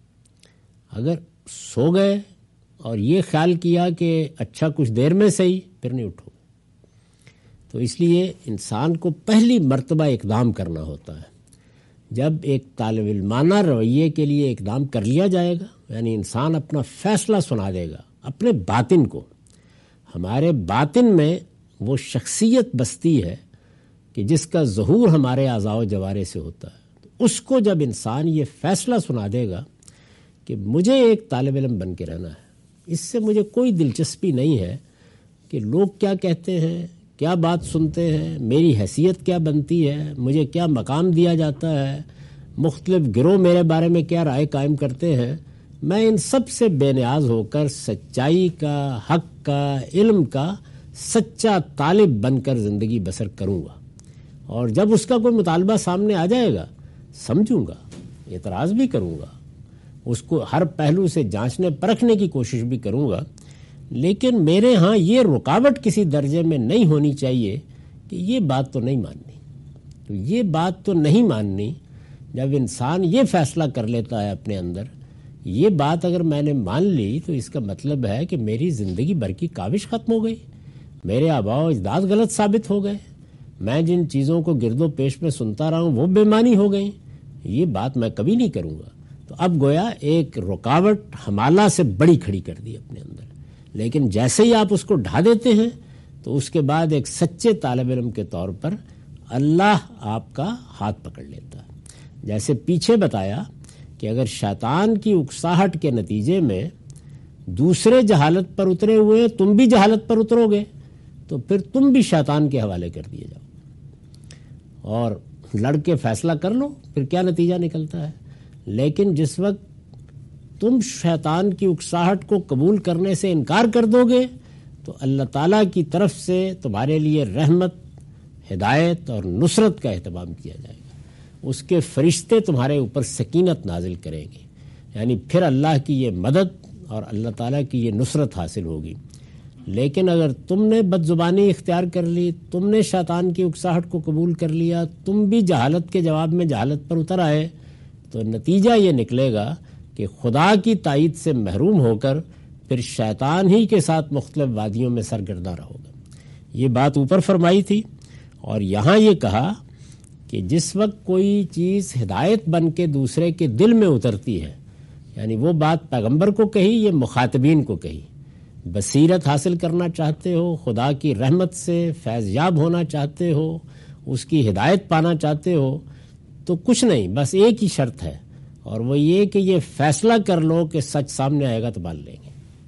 اگر سو گئے اور یہ خیال کیا کہ اچھا کچھ دیر میں صحیح، پھر نہیں اٹھو۔ تو اس لیے انسان کو پہلی مرتبہ اقدام کرنا ہوتا ہے۔ جب ایک طالب علمانہ رویے کے لیے اقدام کر لیا جائے گا، یعنی انسان اپنا فیصلہ سنا دے گا اپنے باطن کو، ہمارے باطن میں وہ شخصیت بستی ہے کہ جس کا ظہور ہمارے اعضاء و جوارح سے ہوتا ہے، تو اس کو جب انسان یہ فیصلہ سنا دے گا کہ مجھے ایک طالب علم بن کے رہنا ہے، اس سے مجھے کوئی دلچسپی نہیں ہے کہ لوگ کیا کہتے ہیں، کیا بات سنتے ہیں، میری حیثیت کیا بنتی ہے، مجھے کیا مقام دیا جاتا ہے، مختلف گروہ میرے بارے میں کیا رائے قائم کرتے ہیں۔ میں ان سب سے بے نیاز ہو کر سچائی کا، حق کا، علم کا سچا طالب بن کر زندگی بسر کروں گا۔ اور جب اس کا کوئی مطالبہ سامنے آ جائے گا، سمجھوں گا، اعتراض بھی کروں گا، اس کو ہر پہلو سے جانچنے پرکھنے کی کوشش بھی کروں گا، لیکن میرے ہاں یہ رکاوٹ کسی درجے میں نہیں ہونی چاہیے کہ یہ بات تو نہیں ماننی۔ تو یہ بات تو نہیں ماننی، جب انسان یہ فیصلہ کر لیتا ہے اپنے اندر، یہ بات اگر میں نے مان لی تو اس کا مطلب ہے کہ میری زندگی بھر کی کاوش ختم ہو گئی، میرے آباء و اجداد غلط ثابت ہو گئے، میں جن چیزوں کو گرد و پیش میں سنتا رہا ہوں وہ بے معنی ہو گئیں، یہ بات میں کبھی نہیں کروں گا۔ تو اب گویا ایک رکاوٹ ہمالہ سے بڑی کھڑی کر دی اپنے اندر، لیکن جیسے ہی آپ اس کو ڈھا دیتے ہیں تو اس کے بعد ایک سچے طالب علم کے طور پر اللہ آپ کا ہاتھ پکڑ لیتا ہے۔ جیسے پیچھے بتایا کہ اگر شیطان کی اکساہٹ کے نتیجے میں دوسرے جہالت پر اترے ہوئے تم بھی جہالت پر اترو گے تو پھر تم بھی شیطان کے حوالے کر دیے جاؤ اور لڑ کے فیصلہ کر لو، پھر کیا نتیجہ نکلتا ہے۔ لیکن جس وقت تم شیطان کی اکساہٹ کو قبول کرنے سے انکار کر دو گے تو اللہ تعالیٰ کی طرف سے تمہارے لیے رحمت، ہدایت اور نصرت کا اہتمام کیا جائے گا، اس کے فرشتے تمہارے اوپر سکینت نازل کریں گے، یعنی پھر اللہ کی یہ مدد اور اللہ تعالیٰ کی یہ نصرت حاصل ہوگی۔ لیکن اگر تم نے بد زبانی اختیار کر لی، تم نے شیطان کی اکساہٹ کو قبول کر لیا، تم بھی جہالت کے جواب میں جہالت پر اتر آئے، تو نتیجہ یہ نکلے گا کہ خدا کی تائید سے محروم ہو کر پھر شیطان ہی کے ساتھ مختلف وادیوں میں سرگرداں رہو گا۔ یہ بات اوپر فرمائی تھی، اور یہاں یہ کہا کہ جس وقت کوئی چیز ہدایت بن کے دوسرے کے دل میں اترتی ہے، یعنی وہ بات پیغمبر کو کہی، یہ مخاطبین کو کہی، بصیرت حاصل کرنا چاہتے ہو، خدا کی رحمت سے فیض یاب ہونا چاہتے ہو، اس کی ہدایت پانا چاہتے ہو، تو کچھ نہیں، بس ایک ہی شرط ہے، اور وہ یہ کہ یہ فیصلہ کر لو کہ سچ سامنے آئے گا تو مان لیں گے۔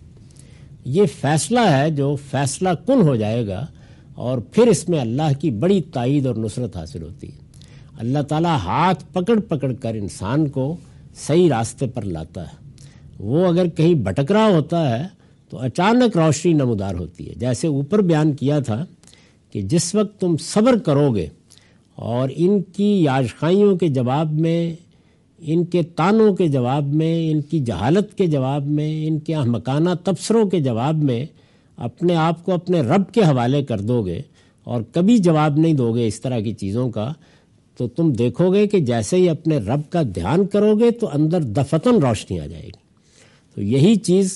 یہ فیصلہ ہے جو فیصلہ کن ہو جائے گا، اور پھر اس میں اللہ کی بڑی تائید اور نصرت حاصل ہوتی ہے۔ اللہ تعالیٰ ہاتھ پکڑ پکڑ کر انسان کو صحیح راستے پر لاتا ہے۔ وہ اگر کہیں بھٹک رہا ہوتا ہے تو اچانک روشنی نمودار ہوتی ہے۔ جیسے اوپر بیان کیا تھا کہ جس وقت تم صبر کرو گے اور ان کی یازخائیوں کے جواب میں ان کے طعنوں کے جواب میں، ان کی جہالت کے جواب میں، ان کے احمقانہ تبصروں کے جواب میں اپنے آپ کو اپنے رب کے حوالے کر دو گے اور کبھی جواب نہیں دو گے اس طرح کی چیزوں کا، تو تم دیکھو گے کہ جیسے ہی اپنے رب کا دھیان کرو گے تو اندر دفتن روشنی آ جائے گی۔ تو یہی چیز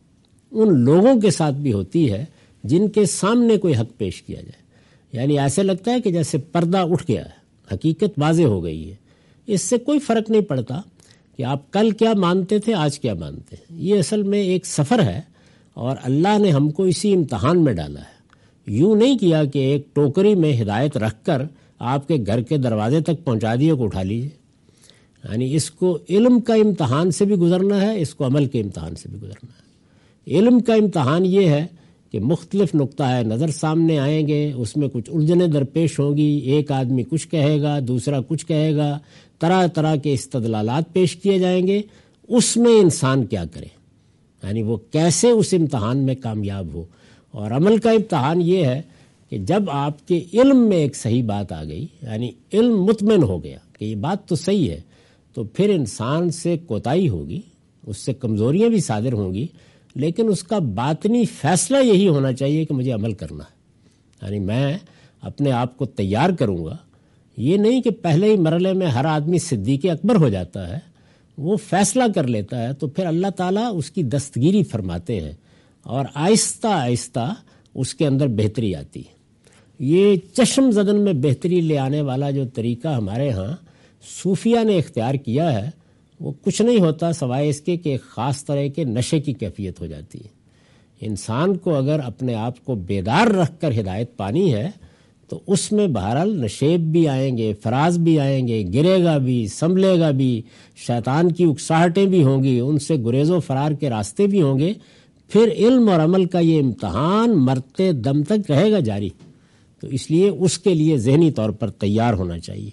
ان لوگوں کے ساتھ بھی ہوتی ہے جن کے سامنے کوئی حق پیش کیا جائے، یعنی ایسے لگتا ہے کہ جیسے پردہ اٹھ گیا ہے، حقیقت واضح ہو گئی ہے، اس سے کوئی فرق نہیں پڑتا کہ آپ کل کیا مانتے تھے، آج کیا مانتے ہیں۔ یہ اصل میں ایک سفر ہے اور اللہ نے ہم کو اسی امتحان میں ڈالا ہے۔ یوں نہیں کیا کہ ایک ٹوکری میں ہدایت رکھ کر آپ کے گھر کے دروازے تک پہنچا دیے کو اٹھا لیجیے، یعنی اس کو علم کا امتحان سے بھی گزرنا ہے، اس کو عمل کے امتحان سے بھی گزرنا ہے۔ علم کا امتحان یہ ہے کہ مختلف نقطہ ہے نظر سامنے آئیں گے، اس میں کچھ الجھنیں درپیش ہوں گی، ایک آدمی کچھ کہے گا، دوسرا کچھ کہے گا، طرح طرح کے استدلالات پیش کیے جائیں گے، اس میں انسان کیا کرے، یعنی وہ کیسے اس امتحان میں کامیاب ہو۔ اور عمل کا امتحان یہ ہے کہ جب آپ کے علم میں ایک صحیح بات آ گئی، یعنی علم مطمئن ہو گیا کہ یہ بات تو صحیح ہے، تو پھر انسان سے کوتاہی ہوگی، اس سے کمزوریاں بھی صادر ہوں گی، لیکن اس کا باطنی فیصلہ یہی ہونا چاہیے کہ مجھے عمل کرنا ہے، یعنی میں اپنے آپ کو تیار کروں گا۔ یہ نہیں کہ پہلے ہی مرحلے میں ہر آدمی صدیق اکبر ہو جاتا ہے، وہ فیصلہ کر لیتا ہے تو پھر اللہ تعالیٰ اس کی دستگیری فرماتے ہیں اور آہستہ آہستہ اس کے اندر بہتری آتی ہے۔ یہ چشم زدن میں بہتری لے آنے والا جو طریقہ ہمارے ہاں صوفیہ نے اختیار کیا ہے، وہ کچھ نہیں ہوتا سوائے اس کے کہ ایک خاص طرح کے نشے کی کیفیت ہو جاتی ہے۔ انسان کو اگر اپنے آپ کو بیدار رکھ کر ہدایت پانی ہے تو اس میں بہرحال نشیب بھی آئیں گے، فراز بھی آئیں گے، گرے گا بھی، سنبھلے گا بھی، شیطان کی اکساہٹیں بھی ہوں گی، ان سے گریز و فرار کے راستے بھی ہوں گے۔ پھر علم اور عمل کا یہ امتحان مرتے دم تک رہے گا جاری، تو اس لیے اس کے لیے ذہنی طور پر تیار ہونا چاہیے۔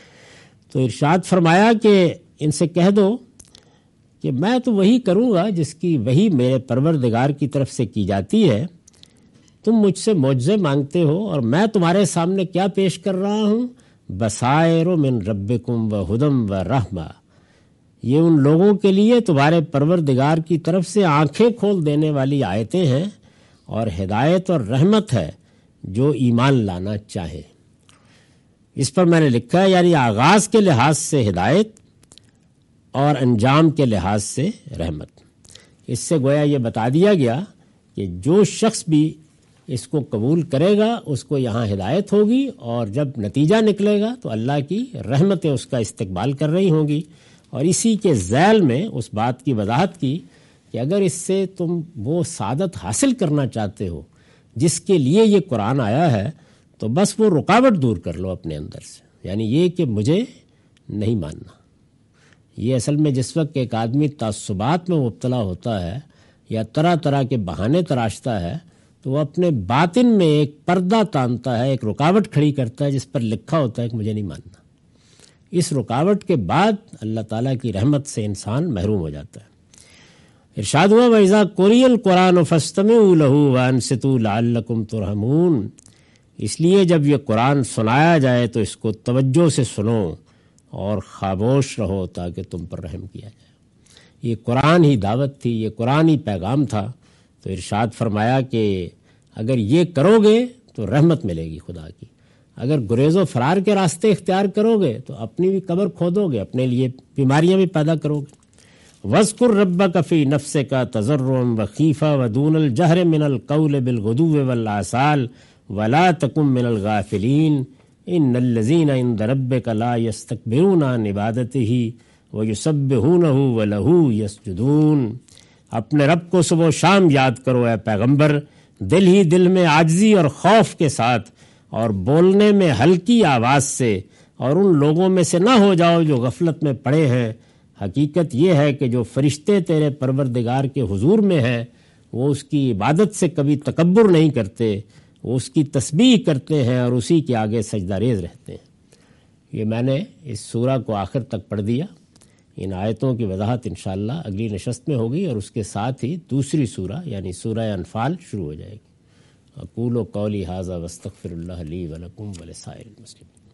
تو ارشاد فرمایا کہ ان سے کہہ دو کہ میں تو وہی کروں گا جس کی وہی میرے پروردگار کی طرف سے کی جاتی ہے۔ تم مجھ سے معجزے مانگتے ہو اور میں تمہارے سامنے کیا پیش کر رہا ہوں؟ بصائر من ربکم و ہدم و رحمہ، یہ ان لوگوں کے لیے تمہارے پروردگار کی طرف سے آنکھیں کھول دینے والی آیتیں ہیں اور ہدایت اور رحمت ہے جو ایمان لانا چاہے۔ اس پر میں نے لکھا ہے یعنی آغاز کے لحاظ سے ہدایت اور انجام کے لحاظ سے رحمت۔ اس سے گویا یہ بتا دیا گیا کہ جو شخص بھی اس کو قبول کرے گا اس کو یہاں ہدایت ہوگی، اور جب نتیجہ نکلے گا تو اللہ کی رحمتیں اس کا استقبال کر رہی ہوں گی۔ اور اسی کے ذیل میں اس بات کی وضاحت کی کہ اگر اس سے تم وہ سعادت حاصل کرنا چاہتے ہو جس کے لیے یہ قرآن آیا ہے تو بس وہ رکاوٹ دور کر لو اپنے اندر سے، یعنی یہ کہ مجھے نہیں ماننا۔ یہ اصل میں جس وقت ایک آدمی تعصبات میں مبتلا ہوتا ہے یا طرح طرح کے بہانے تراشتا ہے تو وہ اپنے باطن میں ایک پردہ تانتا ہے، ایک رکاوٹ کھڑی کرتا ہے جس پر لکھا ہوتا ہے کہ مجھے نہیں ماننا۔ اس رکاوٹ کے بعد اللہ تعالیٰ کی رحمت سے انسان محروم ہو جاتا ہے۔ ارشاد ہوا وَإِذَا قُرِئَ الْقُرْآنُ فَاسْتَمِعُوا لَهُ وَأَنصِتُوا لَعَلَّكُمْ تُرْحَمُونَ، اس لیے جب یہ قرآن سنایا جائے تو اس کو توجہ سے سنو اور خاموش رہو تاکہ تم پر رحم کیا جائے۔ یہ قرآن ہی دعوت تھی، یہ قرآن ہی پیغام تھا، تو ارشاد فرمایا کہ اگر یہ کرو گے تو رحمت ملے گی خدا کی، اگر گریز و فرار کے راستے اختیار کرو گے تو اپنی بھی قبر کھودو گے، اپنے لیے بیماریاں بھی پیدا کرو گے۔ وَاذْكُرْ رَبَّكَ فِي نَفْسِكَ تَضَرُّعًا وَخِيفَةً وَدُونَ الْجَهْرِ مِنَ الْقَوْلِ بِالْغُدُوِّ وَالْآصَالِ وَلَا تَكُن مِّنَ الْغَافِلِينَ إِنَّ الَّذِينَ عِندَ رَبِّكَ لَا يَسْتَكْبِرُونَ عَنْ عِبَادَتِهِ وَيُسَبِّحُونَهُ وَلَهُ يَسْجُدُونَ، اپنے رب کو صبح و شام یاد کرو اے پیغمبر، دل ہی دل میں عاجزی اور خوف کے ساتھ، اور بولنے میں ہلکی آواز سے، اور ان لوگوں میں سے نہ ہو جاؤ جو غفلت میں پڑے ہیں۔ حقیقت یہ ہے کہ جو فرشتے تیرے پروردگار کے حضور میں ہیں وہ اس کی عبادت سے کبھی تکبر نہیں کرتے، وہ اس کی تسبیح کرتے ہیں اور اسی کے آگے سجدہ ریز رہتے ہیں۔ یہ میں نے اس سورہ کو آخر تک پڑھ دیا۔ ان آیتوں کی وضاحت انشاءاللہ اگلی نشست میں ہوگی اور اس کے ساتھ ہی دوسری سورہ یعنی سورہ انفال شروع ہو جائے گی۔ اقول قولی ھذا واستغفر اللہ لی ولکم ولسائر المسلمین۔